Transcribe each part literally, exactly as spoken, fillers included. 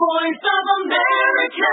Voice of America.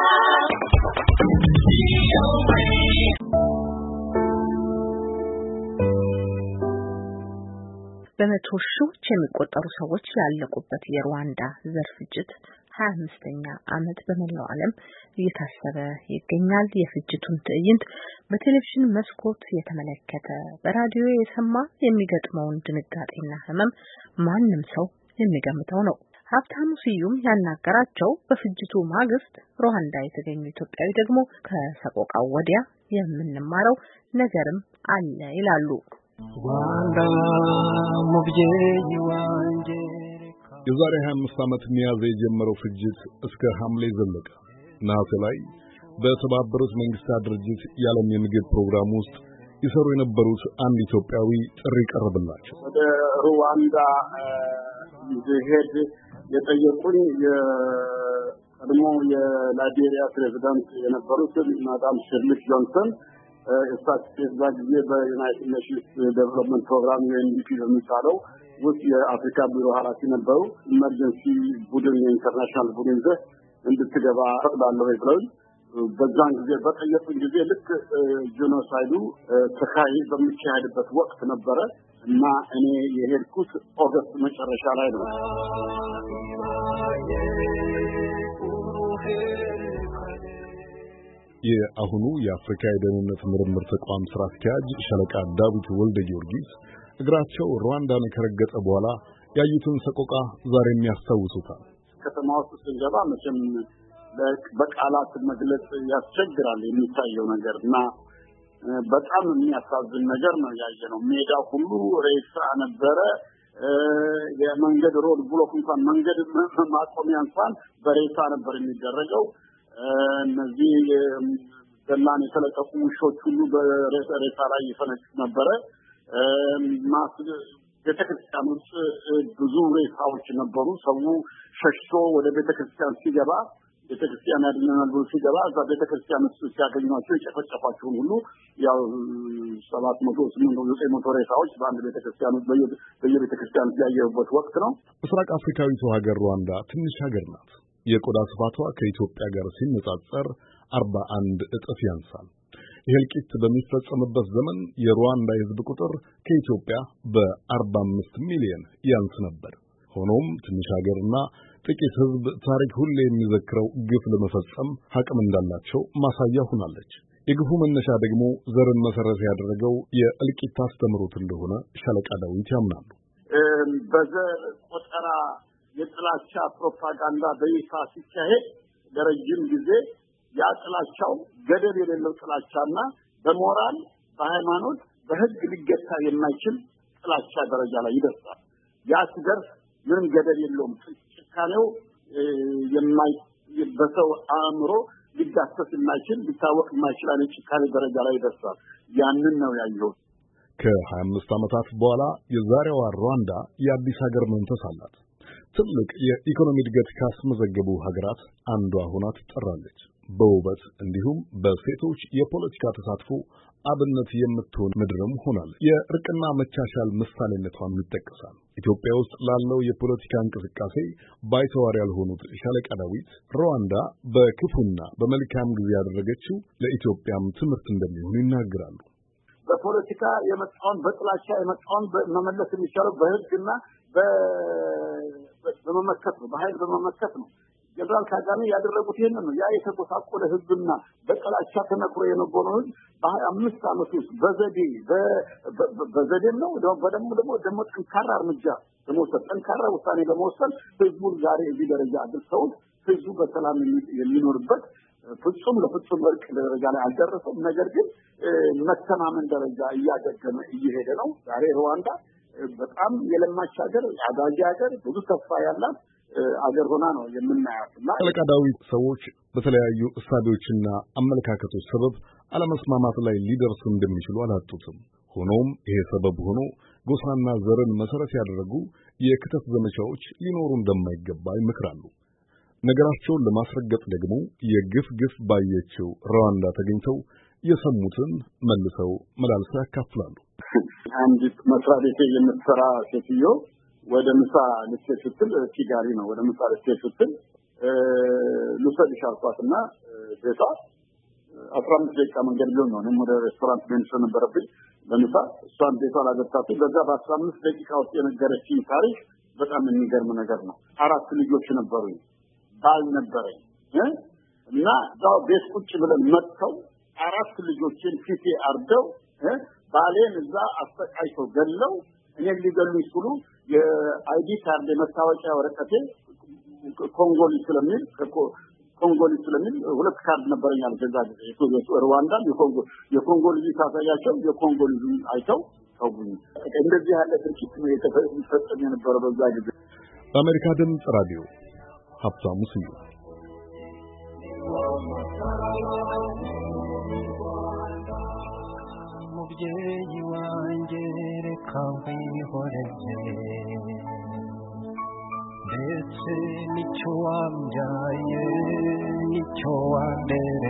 በመቶ ሺዎች የሚቆጠሩ ሰዎች ያለቁበት የሩዋንዳ ዘር ፍጅት ሀያ አምስተኛ ዓመት በመላው ዓለም እየታሰበ ይገኛል። የፍጅቱን ትዕይንት በቴሌቪዥን መስኮት የተመለከተ በራዲዮ የሰማ የሚገጥመውን ድንጋጤና ህመም ማንም ሰው የሚገምተው ነው። ሀብታሙ ስዩም ያናገራቸው በፍጅቱ ማግስት ሩዋንዳ የተገኙ ኢትዮጵያዊ ደግሞ ከሰቆቃው ወዲያ የምንማረው ነገርም አለ ይላሉ። የዛሬ ሀያ አምስት ዓመት ሚያዝያ የጀመረው ፍጅት እስከ ሐምሌ ዘለቀ። ነሐሴ ላይ በተባበሩት መንግስታት ድርጅት የዓለም የምግብ ፕሮግራም ውስጥ ይሰሩ የነበሩት አንድ ኢትዮጵያዊ ጥሪ ቀረበላቸው። ወደ ሩዋንዳ ሄድ የጠየቁኝ የቀድሞ የላይቤሪያ ፕሬዝዳንት የነበሩት ማዳም ሸርሊክ ጆንሰን እሳቸው እዛ ጊዜ በዩናይትድ ኔሽንስ ዴቨሎፕመንት ፕሮግራም ዩኤንዲፒ በሚባለው ውስጥ የአፍሪካ ቢሮ ኃላፊ ነበሩ። ኢመርጀንሲ ቡድን የኢንተርናሽናል ቡድን ዘ እንድትገባ ፈቅዳለሁ ብለው በዛን ጊዜ በጠየቁኝ ጊዜ ልክ ጄኖሳይዱ ተካሂ በሚካሄድበት ወቅት ነበረ እና እኔ የሄድኩት ኦገስት መጨረሻ ላይ ነው። የአሁኑ የአፍሪካ የደህንነት ምርምር ተቋም ስራ አስኪያጅ ሻለቃ ዳዊት ወልደ ጊዮርጊስ እግራቸው ሩዋንዳን ከረገጠ በኋላ ያዩትን ሰቆቃ ዛሬም ያስታውሱታል። ከተማ ውስጥ ስንገባ መቼም በቃላት መግለጽ ያስቸግራል የሚታየው ነገር እና በጣም የሚያሳዝን ነገር ነው ያየነው። ሜዳው ሁሉ ሬሳ ነበረ። የመንገድ ሮድ ብሎክ እንኳን መንገድ ማቆሚያ እንኳን በሬሳ ነበር የሚደረገው። እነዚህ ዘላን የተለቀቁ ውሾች ሁሉ በሬሳ ላይ ይፈነጩ ነበረ። ማስ ቤተክርስቲያን ውስጥ ብዙ ሬሳዎች ነበሩ። ሰው ሸሽቶ ወደ ቤተክርስቲያን ሲገባ ቤተክርስቲያን ያድነናል ብሎ ሲገባ እዛ ቤተክርስቲያን ውስጥ ሲያገኟቸው የጨፈጨፏቸውን ሁሉ ያው ሰባት መቶ ስምንት መቶ ዘጠኝ መቶ ሬሳዎች በአንድ ቤተክርስቲያን ውስጥ በየቤተክርስቲያን ያየሁበት ወቅት ነው። ምስራቅ አፍሪካዊቱ ሀገር ሩዋንዳ ትንሽ ሀገር ናት። የቆዳ ስፋቷ ከኢትዮጵያ ጋር ሲነጻጸር አርባ አንድ እጥፍ ያንሳል። ይህ እልቂት በሚፈጸምበት ዘመን የሩዋንዳ የህዝብ ቁጥር ከኢትዮጵያ በአርባ አምስት ሚሊዮን ያንስ ነበር። ሆኖም ትንሽ ሀገርና ጥቂት ህዝብ ታሪክ ሁሌ የሚዘክረው ግፍ ለመፈጸም አቅም እንዳላቸው ማሳያ ሆናለች። የግፉ መነሻ ደግሞ ዘርን መሰረት ያደረገው የእልቂት አስተምሮት እንደሆነ ሻለቃ ዳዊት ያምናሉ። በዘር ቆጠራ የጥላቻ ፕሮፓጋንዳ በይፋ ሲካሄድ ለረጅም ጊዜ ያ ጥላቻው ገደብ የሌለው ጥላቻና በሞራል በሃይማኖት በህግ ሊገታ የማይችል ጥላቻ ደረጃ ላይ ይደርሳል። ያ ሲደርስ ምንም ገደብ የለውም። ጭካኔው የማይ በሰው አእምሮ ሊዳሰስ የማይችል ሊታወቅ የማይችል አይነት ጭካኔ ደረጃ ላይ ይደርሳል። ያንን ነው ያየሁት። ከሀያ አምስት ዓመታት በኋላ የዛሬዋ ሩዋንዳ የአዲስ ሀገር መንፈስ አላት። ትልቅ የኢኮኖሚ እድገት ካስመዘገቡ ሀገራት አንዷ ሆና ትጠራለች። በውበት እንዲሁም በሴቶች የፖለቲካ ተሳትፎ አብነት የምትሆን ምድርም ሆናለች። የእርቅና መቻቻል ምሳሌነቷም ይጠቀሳል። ኢትዮጵያ ውስጥ ላለው የፖለቲካ እንቅስቃሴ ባይተዋር ያልሆኑት ሻለቃ ዳዊት ሩዋንዳ በክፉና በመልካም ጊዜ ያደረገችው ለኢትዮጵያም ትምህርት እንደሚሆን ይናገራሉ። በፖለቲካ የመጣውን በጥላቻ የመጣውን መመለስ የሚቻለው በህግና በመመከት ነው፣ በኃይል በመመከት ነው። ጀነራል ካጋሜ ያደረጉት ይሄንን ነው። ያ የተቆሳቆለ ህዝብና በጥላቻ ተነክሮ የነበረው ህዝብ በሀያ አምስት ዓመት ውስጥ በዘዴ በዘዴም ነው ደግሞ ደግሞ ደግሞ ጠንካራ እርምጃ በመውሰድ ጠንካራ ውሳኔ በመወሰን ህዝቡን ዛሬ እዚህ ደረጃ አድርሰው ህዝቡ በሰላም የሚኖርበት ፍጹም ለፍጹም እርቅ ደረጃ ላይ አልደረሰም። ነገር ግን መተማመን ደረጃ እያገገመ እየሄደ ነው። ዛሬ ሩዋንዳ በጣም የለማች ሀገር፣ አዳጊ ሀገር፣ ብዙ ተስፋ ያላት አገር ሆና ነው የምናያት። ሻለቃ ዳዊት ሰዎች በተለያዩ እሳቤዎችና አመለካከቶች ሰበብ አለመስማማት ላይ ሊደርሱ እንደሚችሉ አላጡትም። ሆኖም ይሄ ሰበብ ሆኖ ጎሳና ዘርን መሰረት ያደረጉ የክተት ዘመቻዎች ሊኖሩ እንደማይገባ ይመክራሉ። ነገራቸውን ለማስረገጥ ደግሞ የግፍ ግፍ ባየችው ሩዋንዳ ተገኝተው የሰሙትን መልሰው መላልሰው ያካፍላሉ። አንድ መስሪያ ቤት የምትሰራ ሴትዮ ወደ ምሳ ልትሄድ ስትል ኪጋሪ ነው ወደ ምሳ ልትሄድ ስትል ልውሰድሽ አልኳትና ቤቷ አስራ አምስት ደቂቃ መንገድ ቢሆን ነው እኔም ወደ ሬስቶራንት መሄድ ነበረብኝ ለምሳ እሷን ቤቷ ላገጣቱ በዛ በአስራ አምስት ደቂቃ ውስጥ የነገረችኝ ታሪክ በጣም የሚገርም ነገር ነው አራት ልጆች ነበሩኝ ባል ነበረኝ እና ዳው ቤት ቁጭ ብለን መጥተው አራት ልጆችን ፊቴ አርደው ባሌን እዛ አስተቃይተው ገለው እኔ ሊገሉኝ ሲሉ የአይዲ ካርድ መታወቂያ ወረቀቴ ኮንጎሊ ስለሚል ኮንጎሊ ስለሚል ሁለት ካርድ ነበርኛል ከዛ ጊዜ ሩዋንዳ የኮንጎ የኮንጎ ልጅ ታሳያቸው የኮንጎ ልጅ አይተው ተውኝ እንደዚህ ያለ ድርጊት ነው የተፈጸመ የነበረው በዛ ጊዜ በአሜሪካ ድምፅ ራዲዮ ሀብታሙ ስዩም ሙብዬ ይዋንጀር ካንፈይ ሆረጀ It's nicho amjaye nicho ande